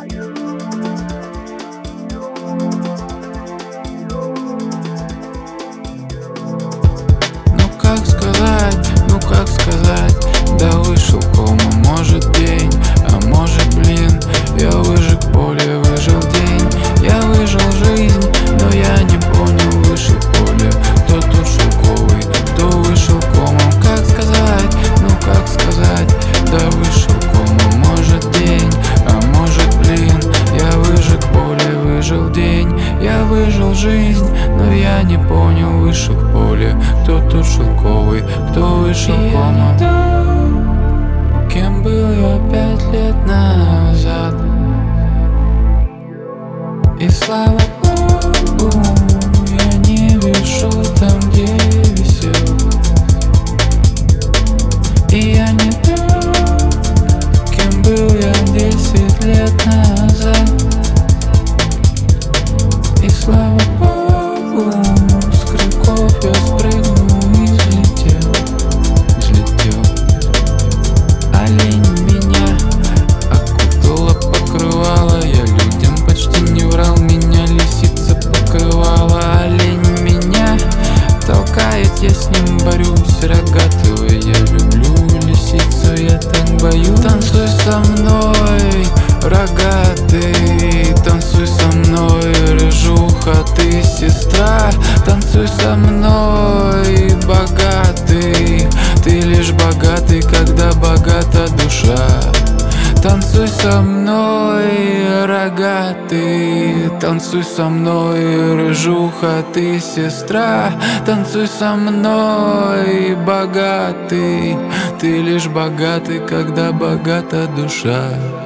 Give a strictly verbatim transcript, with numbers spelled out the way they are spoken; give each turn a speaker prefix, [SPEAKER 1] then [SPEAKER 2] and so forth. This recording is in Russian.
[SPEAKER 1] Ну как сказать, ну как сказать, да вышел кома, может день, а может блин, я выжег поле, выжил день, я выжил жизнь, но я не понял, вышел поле, кто тут шелковый, кто вышел комом, как сказать, ну как сказать, да вышел кома, может день, а может блин, я выжег поле, выжил день, я выжил жизнь, но я не понял, вышел в поле, кто тут шелковый, кто вышел комом. Кем был я пять лет назад? И слава Богу, я не вешу там, где висел. И я не тот, кем был я десять лет назад. И слава Богу, с крюков я спрыгнул и взлетел, взлетел. Олень меня окутала, покрывала, я людям почти не врал, меня лисица покрывала. Олень меня толкает, я с ним борюсь, рогатого я люблю, лисицу я так боюсь. Танцуй со мной, рогатый, танцуй со мной, рыжуха, ты сестра. Танцуй со мной, богатый, ты лишь богатый, когда богата душа. Танцуй со мной, рогатый, танцуй со мной, рыжуха, ты сестра. Танцуй со мной, богатый, ты лишь богатый, когда богата душа.